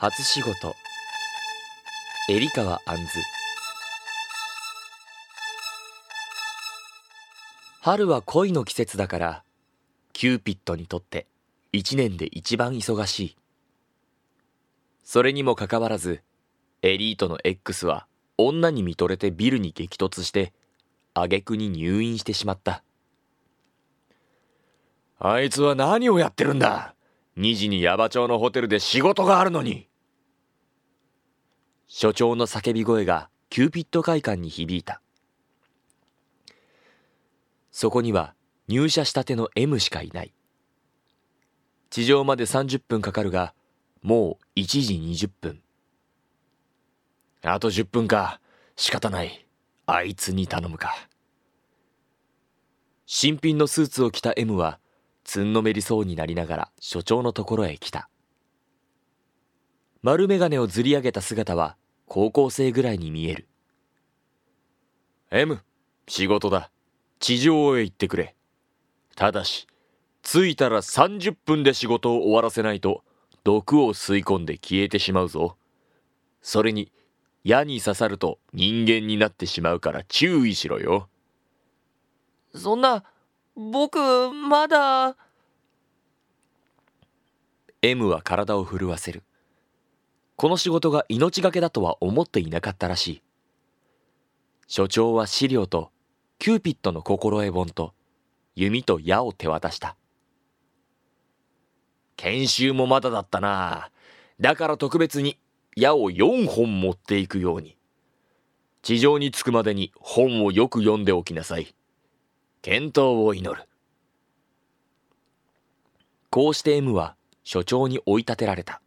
初仕事、襟川杏。春は恋の季節だから、キューピッドにとって一年で一番忙しい。それにもかかわらず、エリートの X は女に見とれてビルに激突して、挙句に入院してしまった。あいつは何をやってるんだ。2時に矢場町のホテルで仕事があるのに。所長の叫び声がキューピッド会館に響いた。そこには入社したての M しかいない。地上まで30分かかるが、もう1時20分。あと10分か。仕方ない。あいつに頼むか。新品のスーツを着た M は、つんのめりそうになりながら所長のところへ来た。丸眼鏡をずり上げた姿は高校生ぐらいに見える。M、仕事だ。地上へ行ってくれ。ただし、着いたら30分で仕事を終わらせないと、毒を吸い込んで消えてしまうぞ。それに、矢に刺さると人間になってしまうから注意しろよ。 そんな、僕、まだ。 M は体を震わせる。この仕事が命がけだとは思っていなかったらしい。所長は資料と、キューピッドの心得本と、弓と矢を手渡した。研修もまだだったな。だから特別に矢を4本持っていくように。地上に着くまでに本をよく読んでおきなさい。健闘を祈る。こうして M は所長に追い立てられた。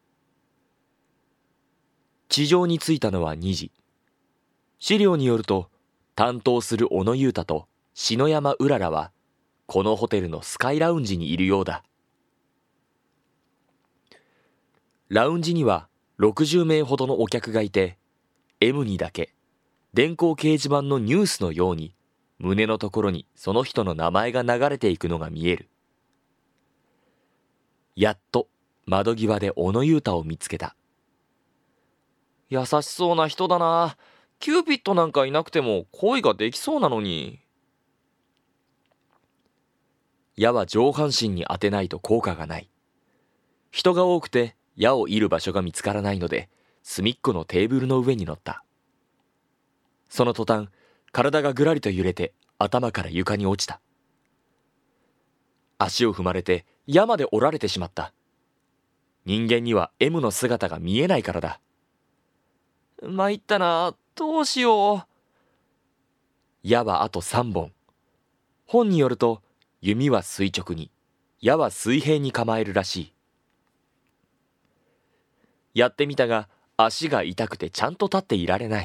地上に着いたのは2時。資料によると、担当する小野裕太と篠山うららは、このホテルのスカイラウンジにいるようだ。ラウンジには60名ほどのお客がいて、M にだけ電光掲示板のニュースのように胸のところにその人の名前が流れていくのが見える。やっと窓際で小野裕太を見つけた。 優しそうな人だな。キューピッドなんかいなくても恋ができそうなのに。 矢は上半身に当てないと効果がない。人が多くて矢を射る場所が見つからないので、隅っこのテーブルの上に乗った。その途端、体がぐらりと揺れて頭から床に落ちた。足を踏まれて矢まで折られてしまった。人間には M の姿が見えないからだ。 参ったな。どうしよう。 矢はあと3本。本によると、弓は垂直に、矢は水平に構えるらしい。やってみたが、足が痛くてちゃんと立っていられない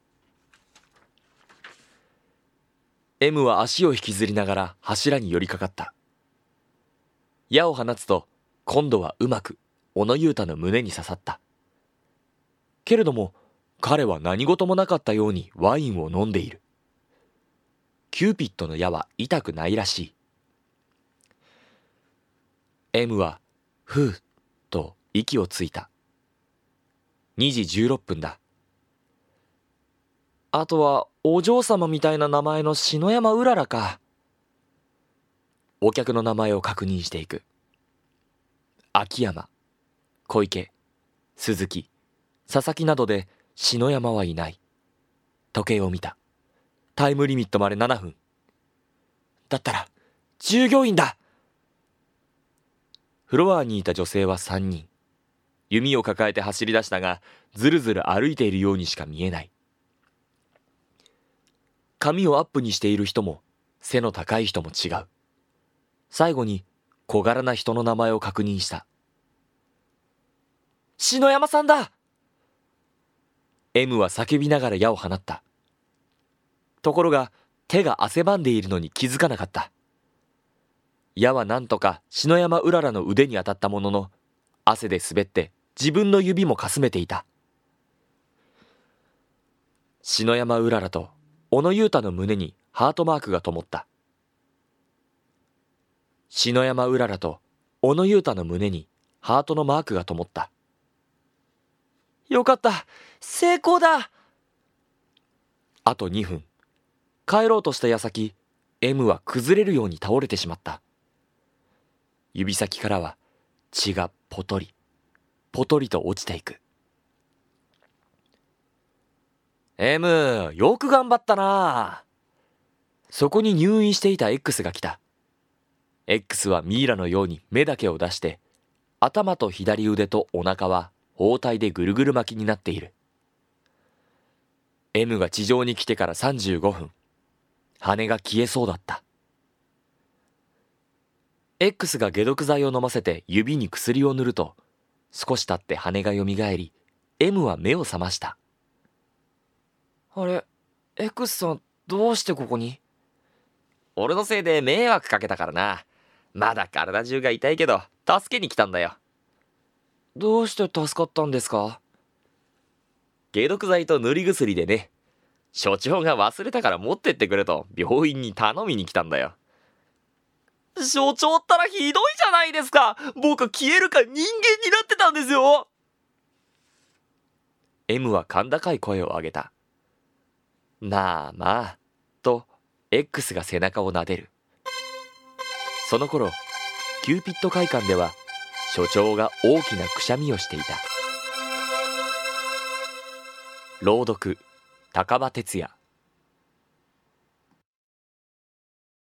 。M は足を引きずりながら柱に寄りかかった。矢を放つと、今度はうまく小野裕太の胸に刺さった。けれども、彼は何事もなかったようにワインを飲んでいる。キューピッドの矢は痛くないらしい。M は、ふう、と息をついた。2時16分だ。 あとは、お嬢様みたいな名前の篠山うららか。 お客の名前を確認していく。秋山、小池、鈴木、佐々木などで篠山はいない。時計を見た。タイムリミットまで7分。だったら、従業員だ。フロアにいた女性は3人。弓を抱えて走り出したが、ずるずる歩いているようにしか見えない。髪をアップにしている人も、背の高い人も違う。最後に、小柄な人の名前を確認した。 篠山さんだ。 M は叫びながら矢を放った。ところが、手が汗ばんでいるのに気づかなかった。矢はなんとか篠山うららの腕に当たったものの、汗で滑って自分の指もかすめていた。篠山うららと小野裕太の胸にハートマークが灯った。篠山うららと小野裕太の胸にハートのマークが灯った。 よかった、成功だ。 あと2分。帰ろうとした矢先、M は崩れるように倒れてしまった。指先からは血がポトリ、ポトリと落ちていく。M、よく頑張ったな。そこに入院していた X が来た。X はミイラのように目だけを出して、頭と左腕とお腹は包帯でぐるぐる巻きになっている。M が地上に来てから35分、羽が消えそうだった。X が解毒剤を飲ませて指に薬を塗ると、少し経って羽がよみがえり、M は目を覚ました。 あれ、X さんどうしてここに？ 俺のせいで迷惑かけたからな。まだ体中が痛いけど、助けに来たんだよ。 どうして助かったんですか？ 解毒剤と塗り薬でね。所長が忘れたから持ってってくれと病院に頼みに来たんだよ。 所長ったらひどいじゃないですか。僕消えるか人間になってたんですよ。 M は甲高い声を上げた。まあまあ、と X が背中を撫でる。その頃、キューピッド会館では所長が大きなくしゃみをしていた。朗読、高場哲也。